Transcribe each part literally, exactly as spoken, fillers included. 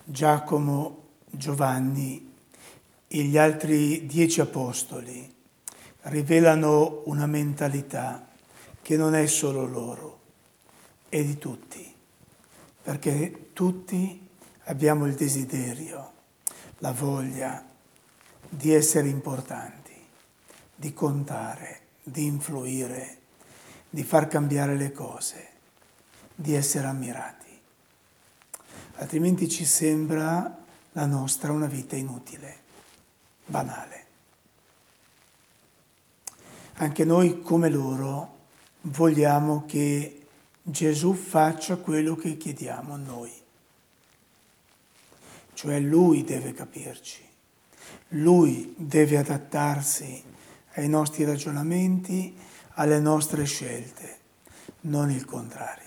Giacomo, Giovanni e gli altri dieci apostoli rivelano una mentalità che non è solo loro, è di tutti, perché tutti abbiamo il desiderio, la voglia di essere importanti, di contare, di influire, di far cambiare le cose, di essere ammirati. Altrimenti ci sembra la nostra una vita inutile, banale. Anche noi, come loro, vogliamo che Gesù faccia quello che chiediamo a noi. Cioè Lui deve capirci, Lui deve adattarsi ai nostri ragionamenti, alle nostre scelte, non il contrario.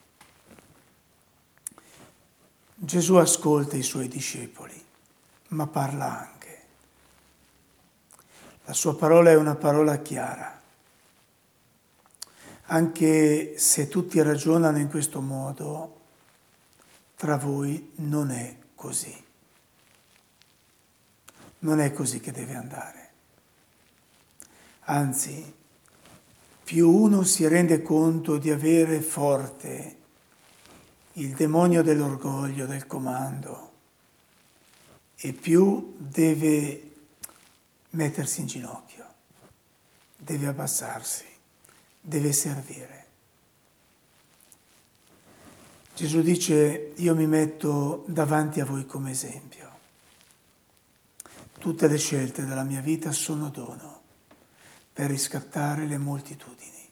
Gesù ascolta i Suoi discepoli, ma parla anche. La Sua parola è una parola chiara. Anche se tutti ragionano in questo modo, tra voi non è così. Non è così che deve andare. Anzi, più uno si rende conto di avere forte il demonio dell'orgoglio, del comando, e più deve mettersi in ginocchio, deve abbassarsi, deve servire. Gesù dice: io mi metto davanti a voi come esempio. Tutte le scelte della mia vita sono dono per riscattare le moltitudini.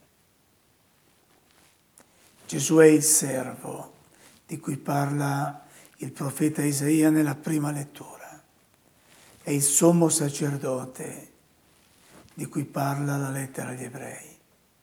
Gesù è il servo di cui parla il profeta Isaia nella prima lettura. È il sommo sacerdote di cui parla la lettera agli Ebrei.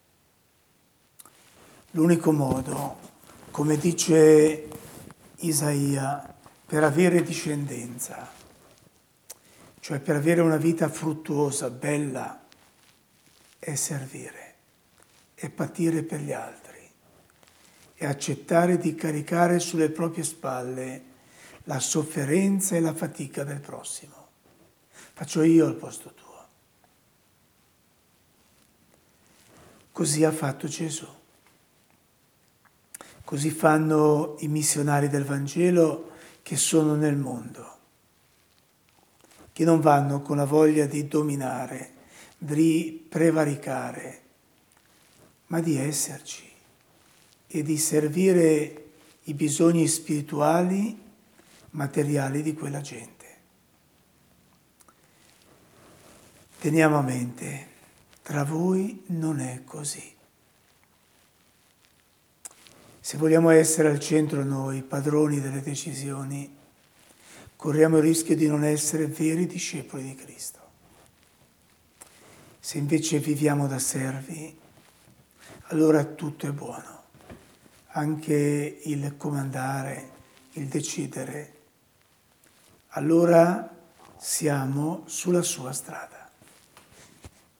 L'unico modo, come dice Isaia, per avere discendenza, cioè per avere una vita fruttuosa, bella, è servire, è patire per gli altri, è accettare di caricare sulle proprie spalle la sofferenza e la fatica del prossimo. Faccio io al posto tuo. Così ha fatto Gesù. Così fanno i missionari del Vangelo che sono nel mondo, che non vanno con la voglia di dominare, di prevaricare, ma di esserci e di servire i bisogni spirituali, materiali di quella gente. Teniamo a mente, tra voi non è così. Se vogliamo essere al centro noi, padroni delle decisioni, corriamo il rischio di non essere veri discepoli di Cristo. Se invece viviamo da servi, allora tutto è buono, anche il comandare, il decidere. Allora siamo sulla sua strada.